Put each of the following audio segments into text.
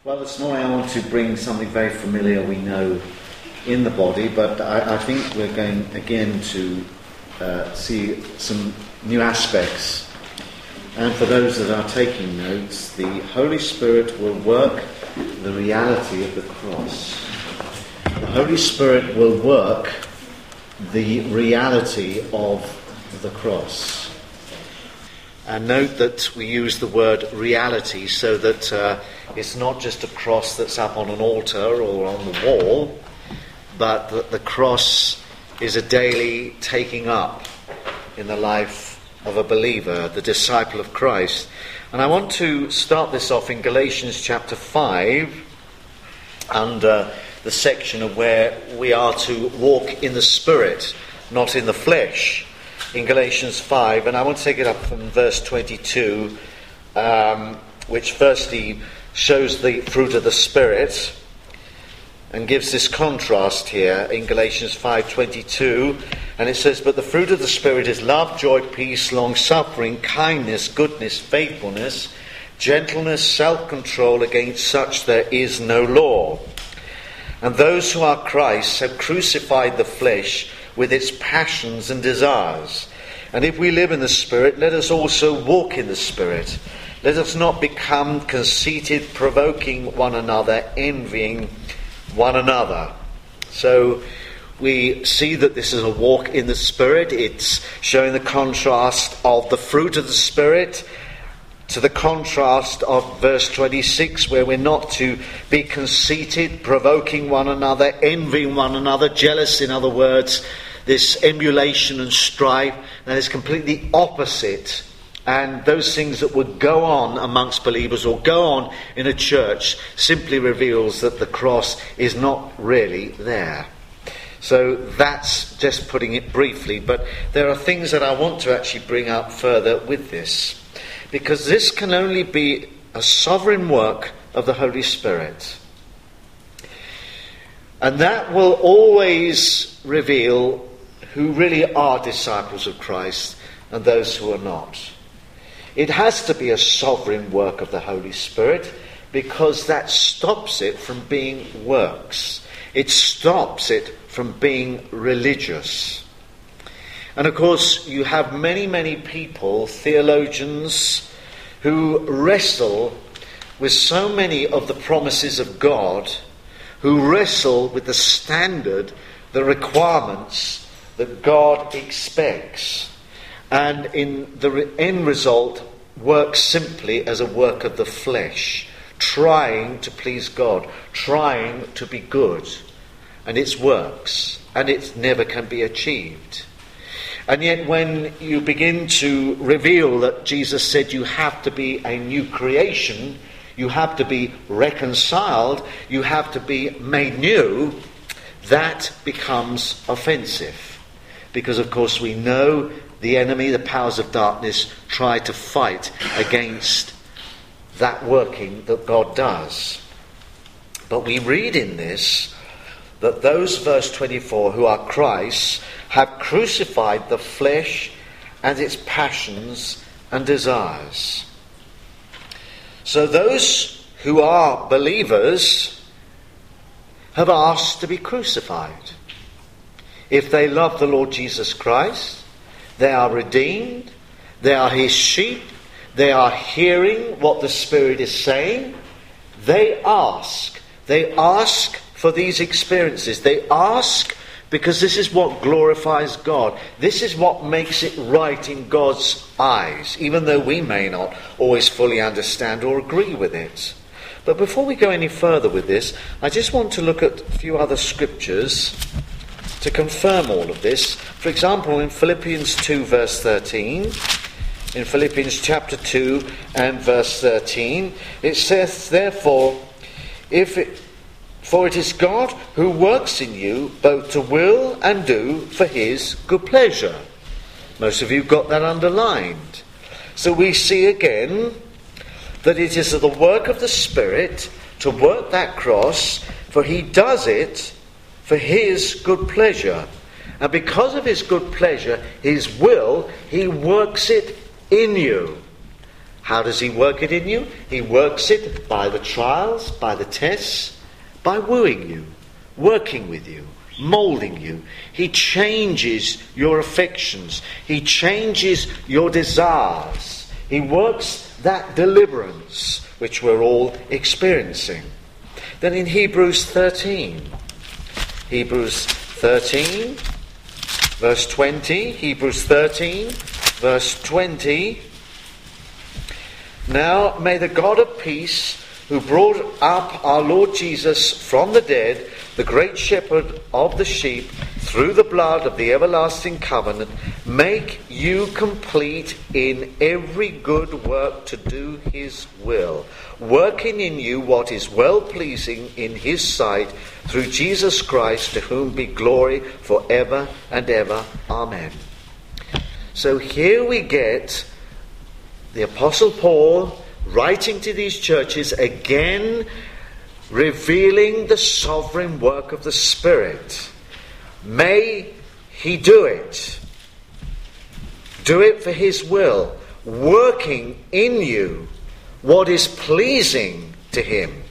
Well, this morning I want to bring something very familiar we know in the body, but I think we're going again to see some new aspects. And for those that are taking notes, the Holy Spirit will work the reality of the cross. The Holy Spirit will work the reality of the cross. And note that we use the word reality so that it's not just a cross that's up on an altar or on the wall, but that the cross is a daily taking up in the life of a believer, the disciple of Christ. And I want to start this off in Galatians chapter 5, under the section of where we are to walk in the Spirit, not in the flesh. In Galatians 5, and I want to take it up from verse 22, which firstly shows the fruit of the Spirit and gives this contrast here in Galatians 5:22, and it says, "But the fruit of the Spirit is love, joy, peace, long-suffering, kindness, goodness, faithfulness, gentleness, self-control. Against such there is no law. And those who are Christ's have crucified the flesh with its passions and desires. And if we live in the Spirit, let us also walk in the Spirit. Let us not become conceited, provoking one another, envying one another." So we see that this is a walk in the Spirit. It's showing the contrast of the fruit of the Spirit to the contrast of verse 26, where we're not to be conceited, provoking one another, envying one another, jealous, in other words, this emulation and strife. That is completely opposite. And those things that would go on amongst believers or go on in a church simply reveals that the cross is not really there. So that's just putting it briefly. But there are things that I want to actually bring up further with this, because this can only be a sovereign work of the Holy Spirit. And that will always reveal who really are disciples of Christ and those who are not. It has to be a sovereign work of the Holy Spirit, because that stops it from being works. It stops it from being religious. And of course, you have many, many people, theologians, who wrestle with so many of the promises of God, who wrestle with the standard, the requirements that God expects, and in the end result work simply as a work of the flesh, trying to please God, trying to be good, and it's works, and it never can be achieved. And yet when you begin to reveal that Jesus said you have to be a new creation, you have to be reconciled, you have to be made new, that becomes offensive. Because of course we know the enemy, the powers of darkness, try to fight against that working that God does. But we read in this that those, verse 24, who are Christ's, have crucified the flesh and its passions and desires. So those who are believers have asked to be crucified. If they love the Lord Jesus Christ, they are redeemed, they are his sheep, they are hearing what the Spirit is saying, they ask for these experiences. They ask because this is what glorifies God. This is what makes it right in God's eyes, even though we may not always fully understand or agree with it. But before we go any further with this, I just want to look at a few other scriptures to confirm all of this. For example, in Philippians 2 verse 13, in Philippians chapter 2 and verse 13, it says, "Therefore, for it is God who works in you both to will and do for his good pleasure." Most of you got that underlined. So we see again that it is the work of the Spirit to work that cross, for he does it for his good pleasure. And because of his good pleasure, his will, he works it in you. How does he work it in you? He works it by the trials, by the tests, by wooing you, working with you, moulding you. He changes your affections. He changes your desires. He works that deliverance which we're all experiencing. Then in Hebrews 13, verse 20, Hebrews 13, verse 20, now may the God of peace, who brought up our Lord Jesus from the dead, the great shepherd of the sheep, through the blood of the everlasting covenant, make you complete in every good work to do his will, working in you what is well-pleasing in his sight, through Jesus Christ, to whom be glory for ever and ever. Amen. So here we get the Apostle Paul writing to these churches again, revealing the sovereign work of the Spirit. May he do it. Do it for his will, working in you what is pleasing to him,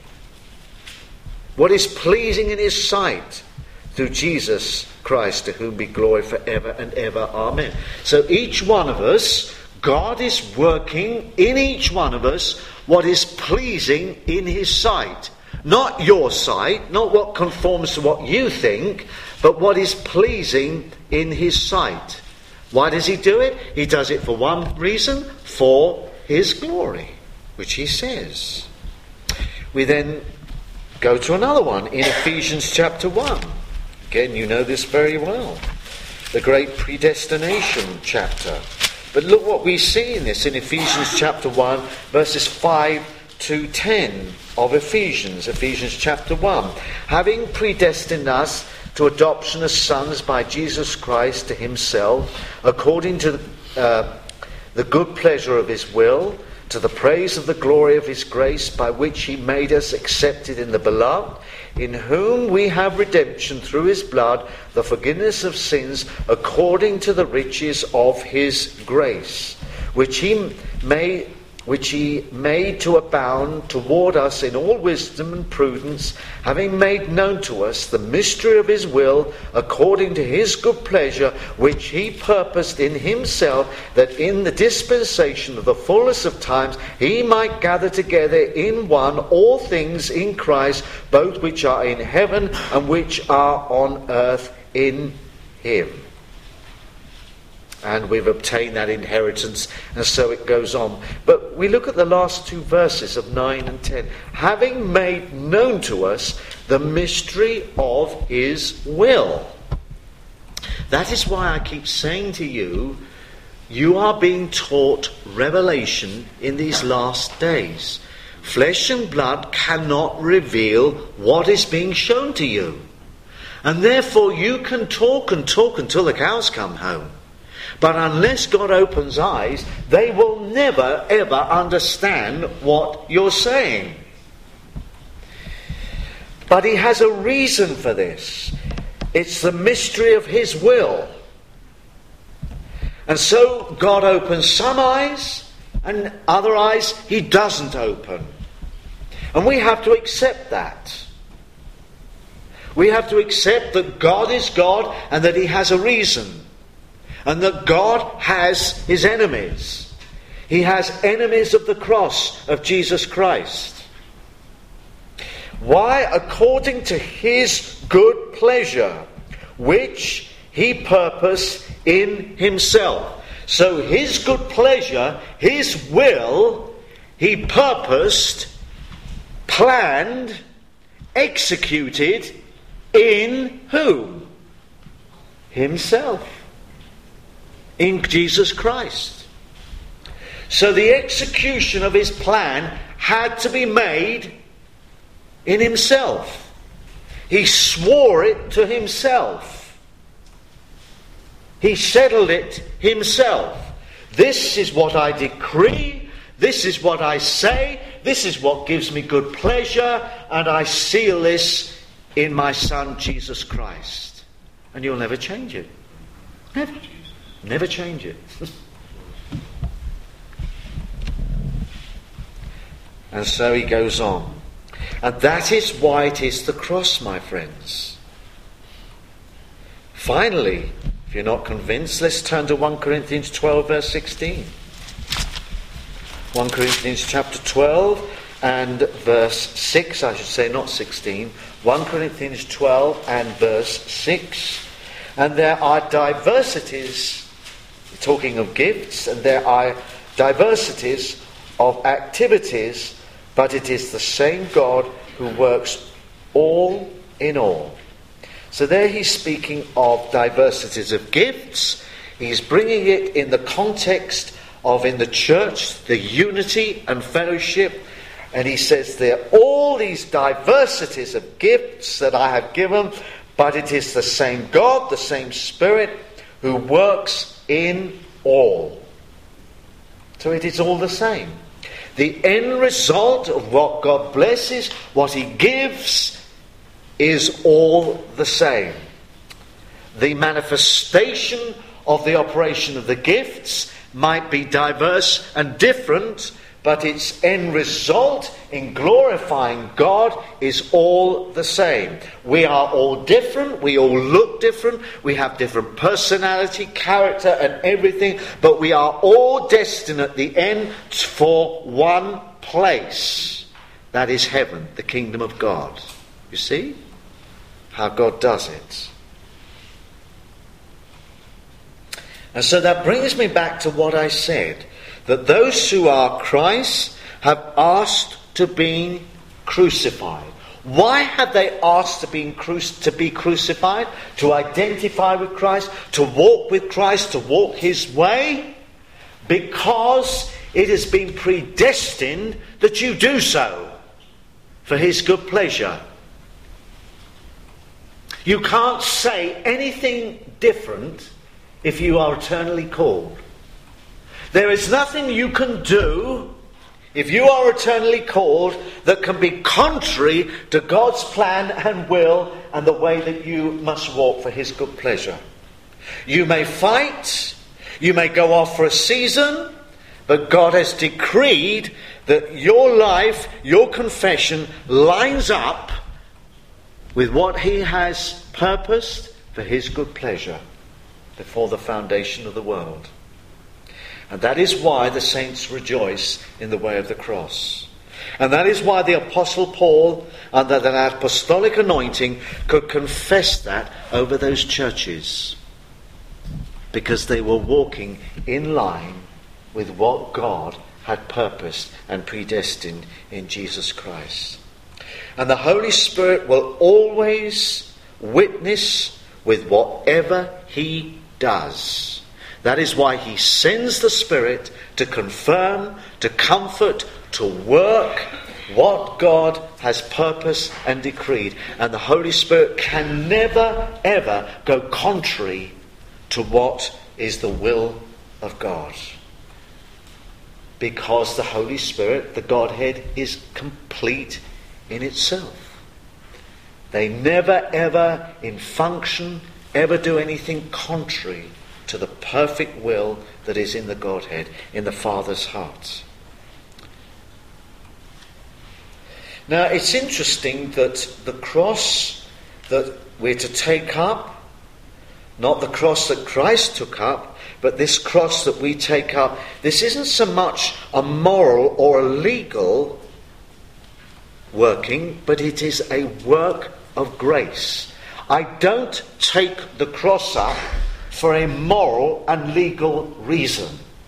what is pleasing in his sight, through Jesus Christ, to whom be glory forever and ever. Amen. So each one of us, God is working in each one of us what is pleasing in his sight. Not your sight, not what conforms to what you think, but what is pleasing in his sight. Why does he do it? He does it for one reason, for his glory, which he says. We then go to another one in Ephesians chapter 1. Again, you know this very well. The great predestination chapter. But look what we see in this in Ephesians chapter 1, verses 5 to 10 of Ephesians chapter 1. Having predestined us to adoption as sons by Jesus Christ to himself, according to the good pleasure of his will, to the praise of the glory of his grace, by which he made us accepted in the beloved, in whom we have redemption through his blood, the forgiveness of sins, according to the riches of his grace, which he made to abound toward us in all wisdom and prudence, having made known to us the mystery of his will, according to his good pleasure, which he purposed in himself, that in the dispensation of the fullness of times he might gather together in one all things in Christ, both which are in heaven and which are on earth in him. And we've obtained that inheritance, and so it goes on. But we look at the last two verses of 9 and 10. Having made known to us the mystery of his will. That is why I keep saying to you, you are being taught revelation in these last days. Flesh and blood cannot reveal what is being shown to you. And therefore you can talk and talk until the cows come home. But unless God opens eyes, they will never, ever understand what you're saying. But he has a reason for this. It's the mystery of his will. And so God opens some eyes, and other eyes he doesn't open. And we have to accept that. We have to accept that God is God, and that he has a reason. And that God has his enemies. He has enemies of the cross of Jesus Christ. Why? According to his good pleasure, which he purposed in himself. So his good pleasure, his will, he purposed, planned, executed in whom? Himself. In Jesus Christ. So the execution of his plan had to be made in himself. He swore it to himself. He settled it himself. This is what I decree. This is what I say. This is what gives me good pleasure. And I seal this in my Son Jesus Christ. And you'll never change it. Never. Never change it. And so he goes on. And that is why it is the cross, my friends. Finally, if you're not convinced, let's turn to 1 Corinthians 12, verse 16. 1 Corinthians chapter 12 and verse 6, I should say, not 16. 1 Corinthians 12 and verse 6. And there are diversities, talking of gifts, and there are diversities of activities, but it is the same God who works all in all. So there he's speaking of diversities of gifts. He's bringing it in the context of, in the church, the unity and fellowship. And he says there are all these diversities of gifts that I have given, but it is the same God, the same Spirit, who works in all. So it is all the same. The end result of what God blesses, what he gives, is all the same. The manifestation of the operation of the gifts might be diverse and different, but its end result in glorifying God is all the same. We are all different, we all look different, we have different personality, character and everything, but we are all destined at the end for one place. That is heaven, the kingdom of God. You see how God does it. And so that brings me back to what I said, that those who are Christ have asked to be crucified. Why have they asked to be crucified? To identify with Christ, to walk with Christ, to walk his way? Because it has been predestined that you do so for his good pleasure. You can't say anything different if you are eternally called. There is nothing you can do if you are eternally called that can be contrary to God's plan and will and the way that you must walk for his good pleasure. You may fight, you may go off for a season, but God has decreed that your life, your confession lines up with what he has purposed for his good pleasure before the foundation of the world. And that is why the saints rejoice in the way of the cross. And that is why the Apostle Paul, under that apostolic anointing, could confess that over those churches. Because they were walking in line with what God had purposed and predestined in Jesus Christ. And the Holy Spirit will always witness with whatever he does. That is why he sends the Spirit to confirm, to comfort, to work what God has purposed and decreed. And the Holy Spirit can never, ever go contrary to what is the will of God. Because the Holy Spirit, the Godhead, is complete in itself. They never, ever, in function, ever do anything contrary to the perfect will that is in the Godhead, in the Father's heart. Now, it's interesting that the cross that we're to take up, not the cross that Christ took up, but this cross that we take up, this isn't so much a moral or a legal working, but it is a work of grace. I don't take the cross up for a moral and legal reason.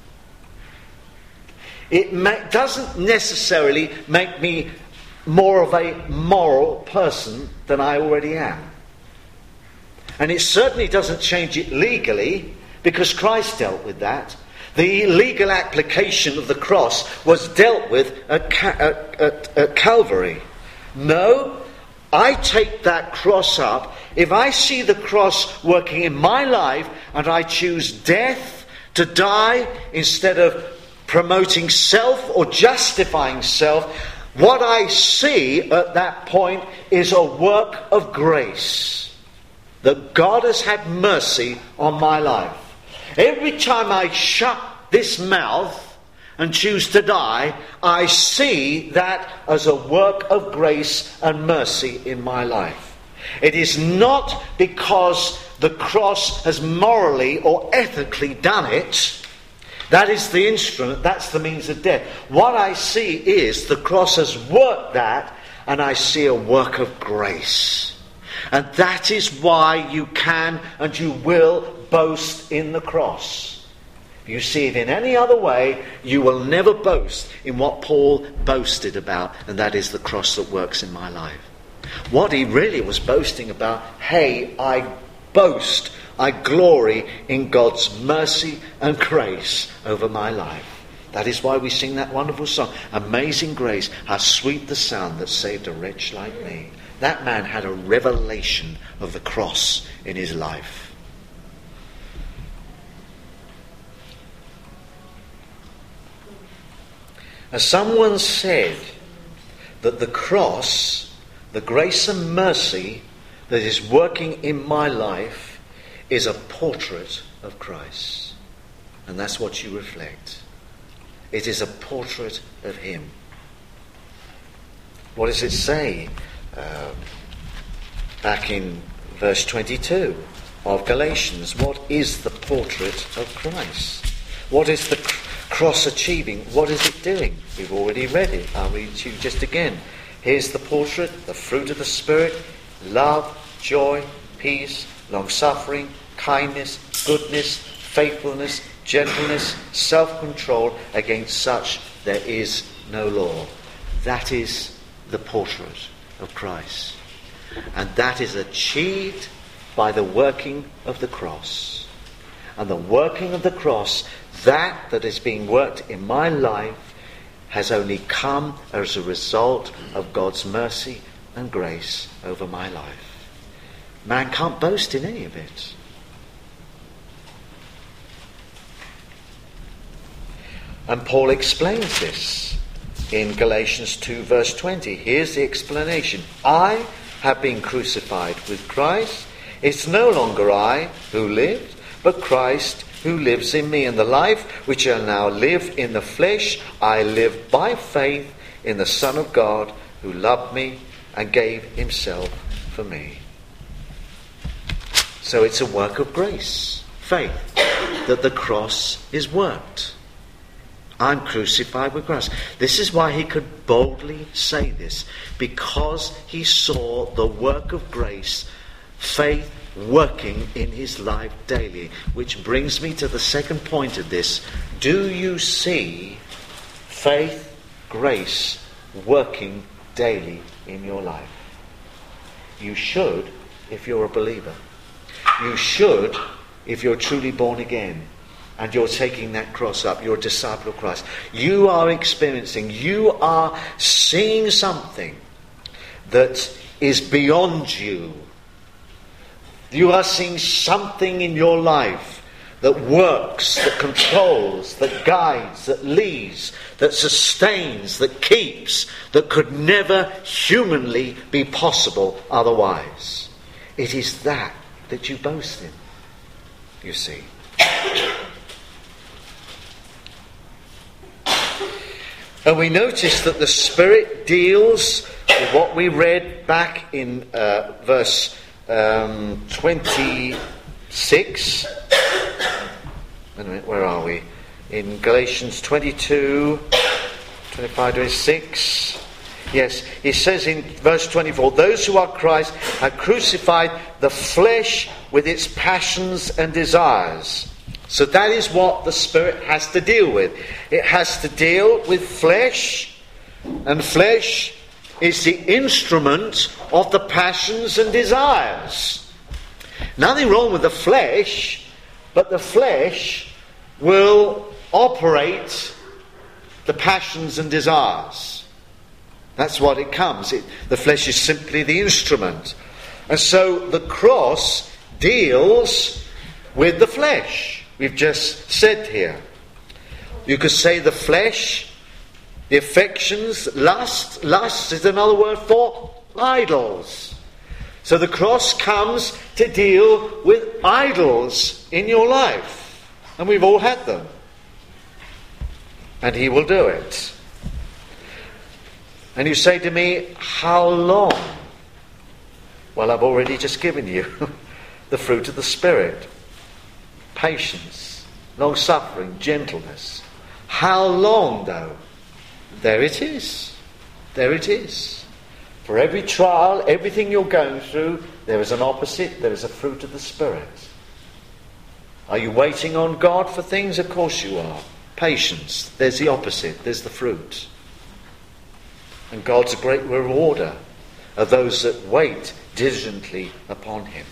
It doesn't necessarily make me more of a moral person than I already am. And it certainly doesn't change it legally, because Christ dealt with that. The legal application of the cross was dealt with at Calvary. No, I take that cross up. If I see the cross working in my life and I choose death to die instead of promoting self or justifying self, what I see at that point is a work of grace. That God has had mercy on my life. Every time I shut this mouth and choose to die, I see that as a work of grace and mercy in my life. It is not because the cross has morally or ethically done it. That is the instrument, that's the means of death. What I see is the cross has worked that, and I see a work of grace. And that is why you can and you will boast in the cross. If you see it in any other way, you will never boast in what Paul boasted about, and that is the cross that works in my life. What he really was boasting about, hey, I boast, I glory in God's mercy and grace over my life. That is why we sing that wonderful song, Amazing Grace, how sweet the sound that saved a wretch like me. That man had a revelation of the cross in his life. As someone said that the cross, the grace and mercy that is working in my life, is a portrait of Christ. And that's what you reflect. It is a portrait of him. What does it say back in verse 22 of Galatians? What is the portrait of Christ? What is the cross achieving? What is it doing? We've already read it. I'll read it to you just again. Here's the portrait, the fruit of the Spirit: love, joy, peace, long-suffering, kindness, goodness, faithfulness, gentleness, self-control. Against such there is no law. That is the portrait of Christ. And that is achieved by the working of the cross. And the working of the cross, that is being worked in my life, has only come as a result of God's mercy and grace over my life. Man can't boast in any of it. And Paul explains this in Galatians 2 verse 20. Here's the explanation. I have been crucified with Christ. It's no longer I who live, but Christ who lives in me. And the life which I now live in the flesh, I live by faith in the Son of God who loved me and gave himself for me. So it's a work of grace, faith, that the cross is worked. I'm crucified with Christ. This is why he could boldly say this, because he saw the work of grace, faith, working in his life daily. Which brings me to the second point of this. Do you see faith, grace working daily in your life? You should, if you're a believer. You should, if you're truly born again and you're taking that cross up, you're a disciple of Christ. You are experiencing, you are seeing something that is beyond you. You are seeing something in your life that works, that controls, that guides, that leads, that sustains, that keeps, that could never humanly be possible otherwise. It is that you boast in, you see. And we notice that the Spirit deals with what we read back in verse 26. Wait a minute, where are we? In Galatians 22, 25, 26. Yes, it says in verse 24, those who are Christ have crucified the flesh with its passions and desires. So that is what the Spirit has to deal with. It has to deal with flesh, and flesh is the instrument of the passions and desires. Nothing wrong with the flesh, but the flesh will operate the passions and desires. That's what it comes. The flesh is simply the instrument. And so the cross deals with the flesh. We've just said here. You could say the flesh, the affections, lust. Lust is another word for idols. So the cross comes to deal with idols in your life. And we've all had them. and he will do it. And you say to me, how long? Well, I've already just given you the fruit of the Spirit. Patience, long-suffering, gentleness. How long, though? There it is. There it is. For every trial, everything you're going through, there is an opposite, there is a fruit of the Spirit. Are you waiting on God for things? Of course you are. Patience, there's the opposite, there's the fruit. And God's a great rewarder of those that wait diligently upon him.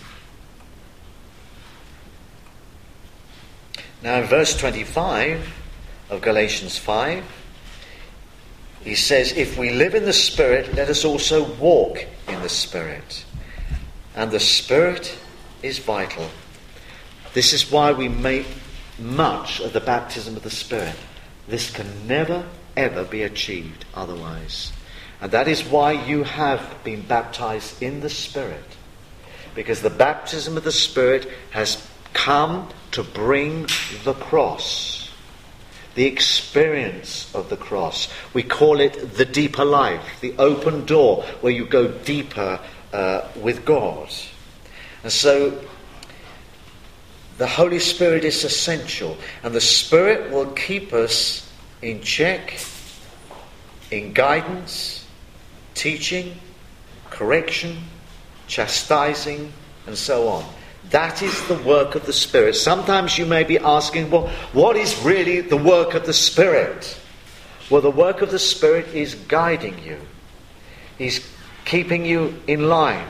Now in verse 25 of Galatians 5, he says, if we live in the Spirit, let us also walk in the Spirit. And the Spirit is vital. This is why we make much of the baptism of the Spirit. This can never, ever be achieved otherwise. And that is why you have been baptized in the Spirit. Because the baptism of the Spirit has come to bring the cross. The experience of the cross. We call it the deeper life, the open door where you go deeper with God. And so the Holy Spirit is essential, and the Spirit will keep us in check, in guidance, teaching, correction, chastising, and so on. That is the work of the Spirit. Sometimes you may be asking, well, what is really the work of the Spirit? Well, the work of the Spirit is guiding you. He's keeping you in line.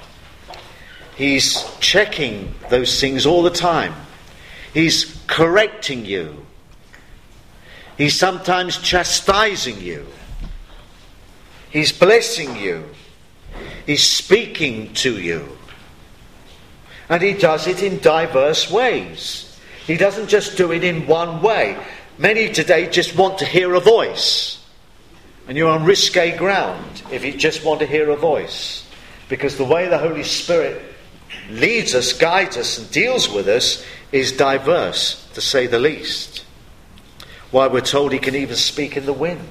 He's checking those things all the time. He's correcting you. He's sometimes chastising you. He's blessing you. He's speaking to you. And he does it in diverse ways. He doesn't just do it in one way. Many today just want to hear a voice. And you're on risque ground if you just want to hear a voice. Because the way the Holy Spirit leads us, guides us, and deals with us is diverse, to say the least. Why, we're told he can even speak in the wind.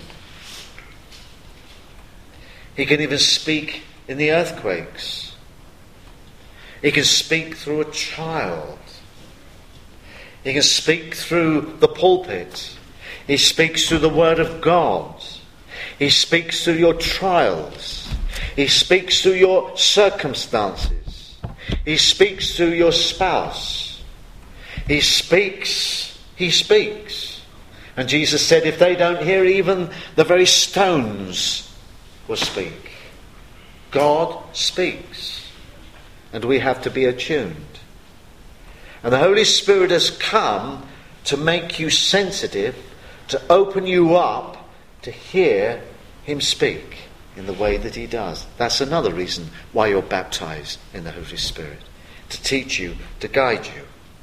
He can even speak in the earthquakes. He can speak through a child. He can speak through the pulpit. He speaks through the Word of God. He speaks through your trials. He speaks through your circumstances. He speaks through your spouse. He speaks. And Jesus said, if they don't hear, even the very stones will speak. God speaks. And we have to be attuned. And the Holy Spirit has come to make you sensitive, to open you up to hear him speak in the way that he does. That's another reason why you're baptized in the Holy Spirit. To teach you, to guide you.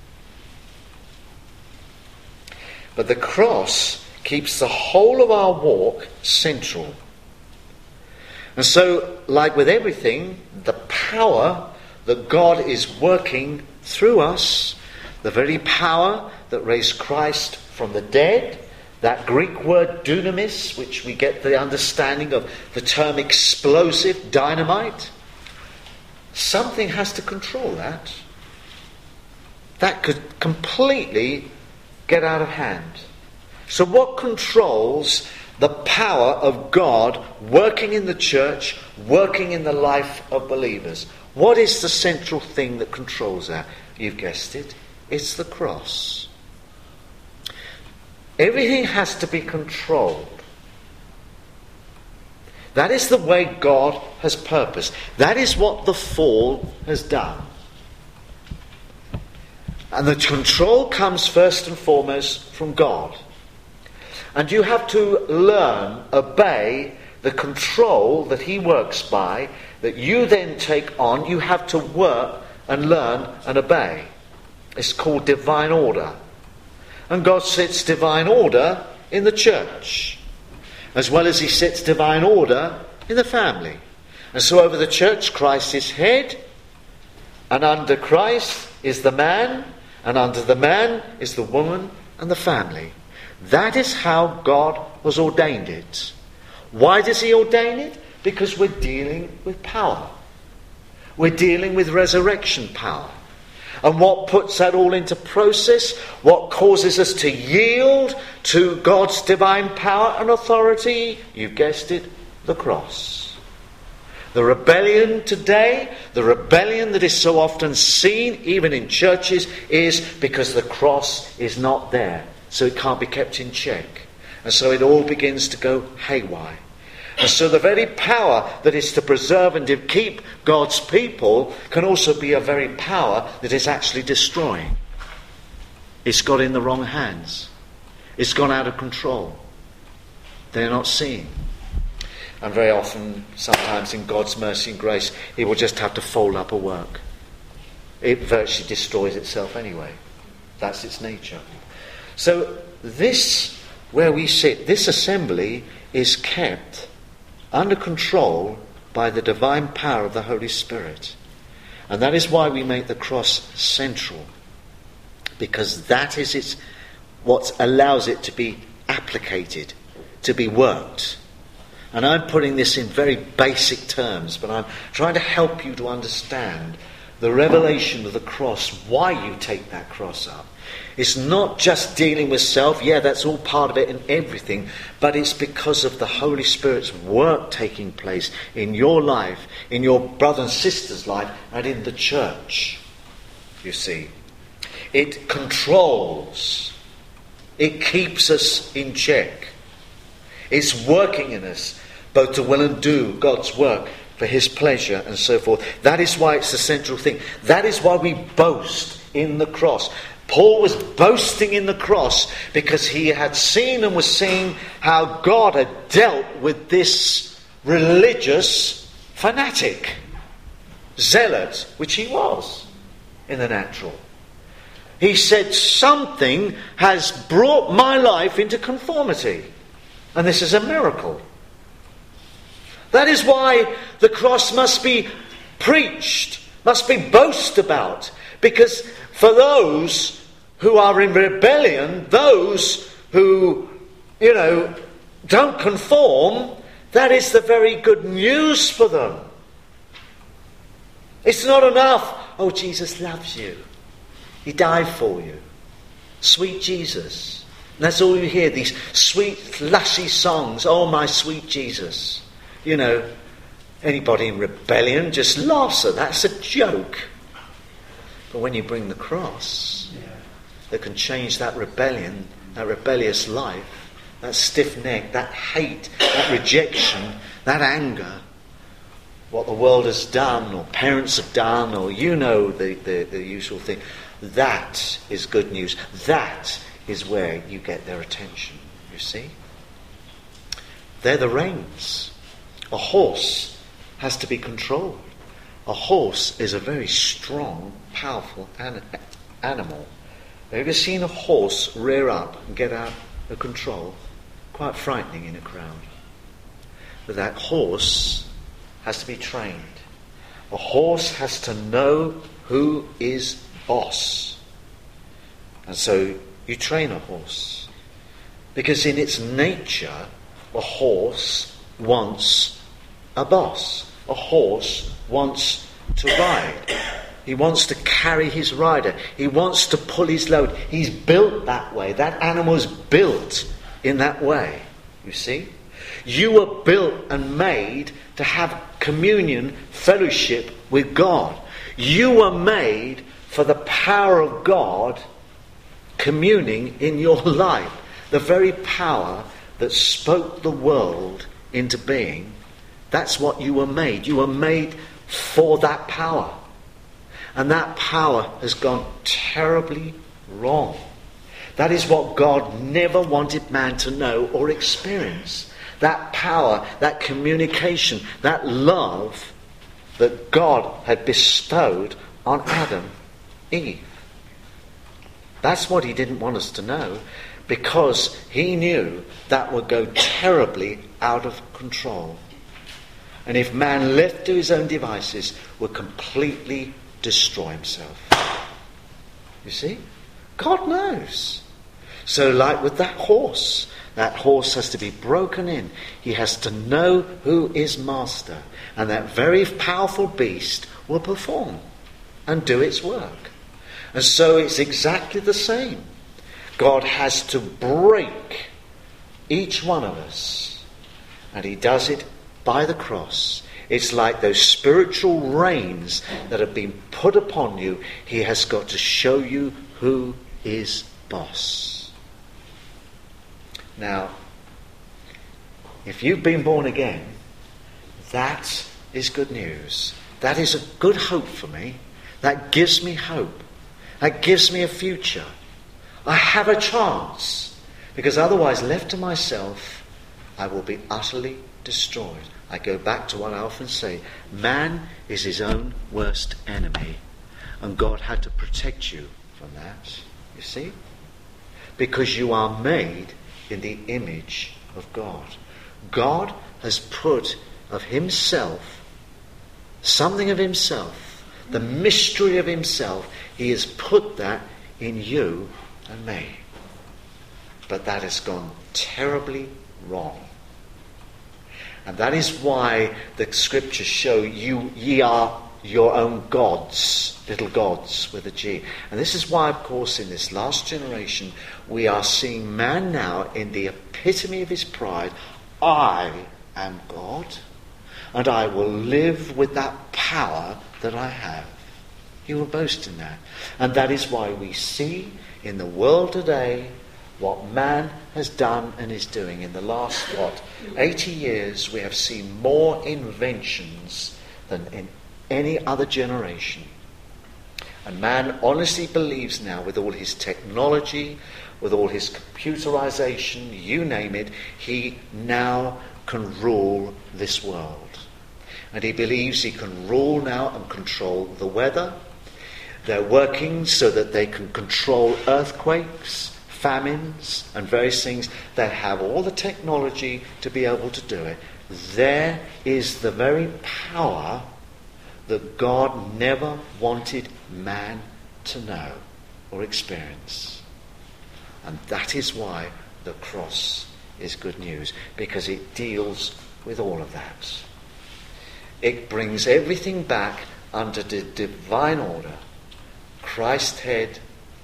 But the cross keeps the whole of our walk central. And so, like with everything, the power that God is working through us, the very power that raised Christ from the dead, that Greek word dunamis, which we get the understanding of the term explosive, dynamite, something has to control that. That could completely get out of hand. So what controls the power of God working in the church, working in the life of believers? What is the central thing that controls that? You've guessed it. It's the cross. Everything has to be controlled. That is the way God has purposed. That is what the fall has done. And the control comes first and foremost from God. And you have to learn, obey the control that he works by, that you then take on. You have to work and learn and obey. It's called divine order. And God sets divine order in the church, as well as he sets divine order in the family. And so over the church, Christ is head, and under Christ is the man, and under the man is the woman and the family. That is how God has ordained it. Why does he ordain it? Because we're dealing with power. We're dealing with resurrection power. And what puts that all into process, what causes us to yield to God's divine power and authority, you've guessed it, the cross. The rebellion today, the rebellion that is so often seen even in churches, is because the cross is not there. So it can't be kept in check. And so it all begins to go haywire. And so the very power that is to preserve and to keep God's people can also be a very power that is actually destroying. It's got in the wrong hands. It's gone out of control. They're not seeing. And very often, sometimes in God's mercy and grace, he will just have to fold up a work. It virtually destroys itself anyway. That's its nature. So this, where we sit, this assembly is kept under control by the divine power of the Holy Spirit. And that is why we make the cross central. Because that is what allows it to be applicated, to be worked. And I'm putting this in very basic terms, but I'm trying to help you to understand the revelation of the cross, why you take that cross up. It's not just dealing with self, that's all part of it and everything, but it's because of the Holy Spirit's work taking place in your life, in your brother and sister's life, and in the church, you see. It controls. It keeps us in check. It's working in us, both to will and do God's work for his pleasure and so forth. That is why it's the central thing. That is why we boast in the cross. Paul was boasting in the cross because he had seen and was seeing how God had dealt with this religious fanatic, zealot, which he was in the natural. He said, something has brought my life into conformity. And this is a miracle. That is why the cross must be preached, must be boasted about. Because for those who are in rebellion, those who, don't conform, that is the very good news for them. It's not enough, oh, Jesus loves you. He died for you. Sweet Jesus. And that's all you hear, these sweet, lushy songs. Oh, my sweet Jesus. Anybody in rebellion just laughs at that. That's a joke. But when you bring the cross, that can change that rebellion, that rebellious life, that stiff neck, that hate, that rejection, that anger, what the world has done or parents have done, or the usual thing, that is good news. That is where you get their attention, you see. They're the reins. A horse has to be controlled. A horse is a very strong, powerful animal. Have you ever seen a horse rear up and get out of control? Quite frightening in a crowd. But that horse has to be trained. A horse has to know who is boss. And so you train a horse. Because in its nature, a horse wants a boss. A horse wants to ride. He wants to carry his rider. He wants to pull his load. He's built that way. That animal's built in that way. You see? You were built and made to have communion, fellowship with God. You were made for the power of God communing in your life. The very power that spoke the world into being. That's what you were made. You were made for that power. And that power has gone terribly wrong. That is what God never wanted man to know or experience. That power, that communication, that love that God had bestowed on Adam, Eve. That's what he didn't want us to know, because he knew that would go terribly out of control. And if man left to his own devices, would completely destroy himself. You see? God knows. So like with that horse has to be broken in. He has to know who is master. And that very powerful beast will perform and do its work. And so it's exactly the same. God has to break each one of us. And he does it by the cross. It's like those spiritual reins that have been put upon you. He has got to show you who is boss. Now, if you've been born again, that is good news. That is a good hope for me. That gives me hope. That gives me a future. I have a chance. Because otherwise, left to myself, I will be utterly destroyed. I go back to what I often say. Man is his own worst enemy. And God had to protect you from that. You see? Because you are made in the image of God. God has put of himself, something of himself, the mystery of himself, he has put that in you and me. But that has gone terribly wrong. And that is why the scriptures show ye are your own gods, little gods with a G. And this is why, of course, in this last generation, we are seeing man now in the epitome of his pride. I am God, and I will live with that power that I have. He will boast in that. And that is why we see in the world today what man has done and is doing. In the last, 80 years, we have seen more inventions than in any other generation. And man honestly believes now, with all his technology, with all his computerization, you name it, he now can rule this world. And he believes he can rule now and control the weather. They're working so that they can control earthquakes, famines, and various things. They have all the technology to be able to do it. There is the very power that God never wanted man to know or experience. And that is why the cross is good news, because it deals with all of that. It brings everything back under the divine order. Christ head,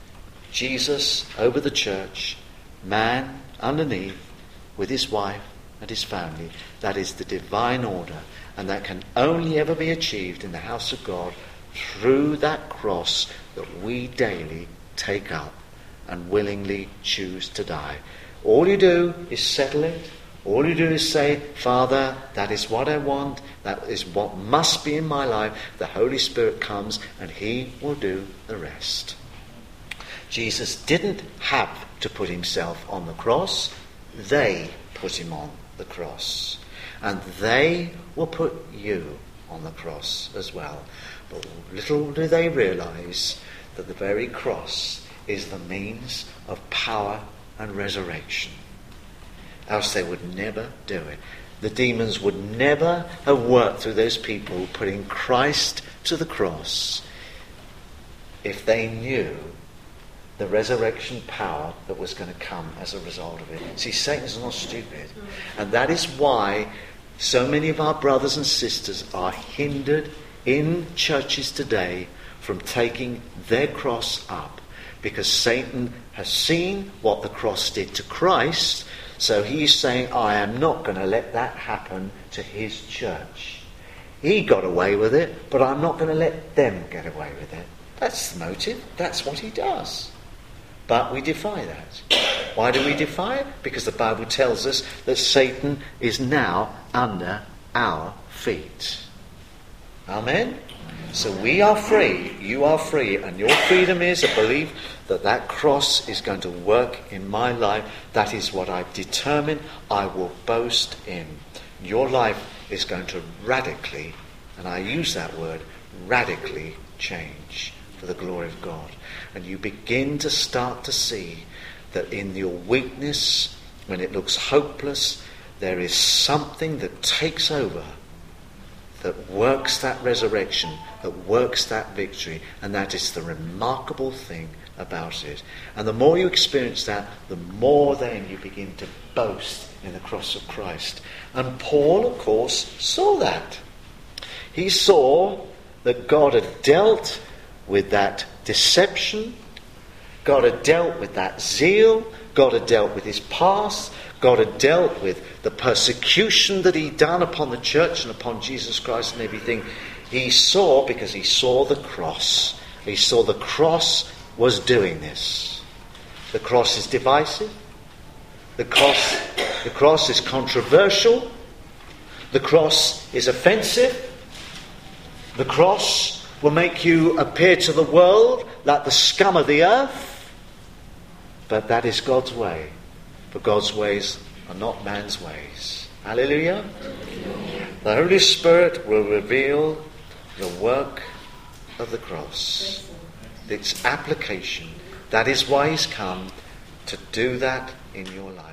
Jesus over the church, man underneath with his wife and his family. That is the divine order. And that can only ever be achieved in the house of God through that cross that we daily take up and willingly choose to die. All you do is settle it. All you do is say, Father, that is what I want. That is what must be in my life. The Holy Spirit comes and he will do the rest. Jesus didn't have to put himself on the cross. They put him on the cross. And they will put you on the cross as well. But little do they realize that the very cross is the means of power and resurrection. Else they would never do it. The demons would never have worked through those people putting Christ to the cross if they knew the resurrection power that was going to come as a result of it. See, Satan's not stupid. And that is why so many of our brothers and sisters are hindered in churches today from taking their cross up. Because Satan has seen what the cross did to Christ, so he's saying, I am not going to let that happen to his church. He got away with it, but I'm not going to let them get away with it. That's the motive. That's what he does. But we defy that. Why do we defy it? Because the Bible tells us that Satan is now under our feet. Amen? So we are free, you are free, and your freedom is a belief that that cross is going to work in my life. That is what I've determined I will boast in. Your life is going to radically, and I use that word, radically change for the glory of God. And you begin to start to see that in your weakness, when it looks hopeless, there is something that takes over that works that resurrection, that works that victory, and that is the remarkable thing about it. And the more you experience that, the more then you begin to boast in the cross of Christ. And Paul, of course, saw that. He saw that God had dealt with that deception, God had dealt with that zeal, God had dealt with his past, God had dealt with the persecution that he'd done upon the church and upon Jesus Christ and everything. He saw, because he saw the cross. He saw the cross was doing this. The cross is divisive. The cross is controversial. The cross is offensive. The cross will make you appear to the world like the scum of the earth. But that is God's way. For God's ways are not man's ways. Hallelujah. The Holy Spirit will reveal the work of the cross, its application. That is why he's come, to do that in your life.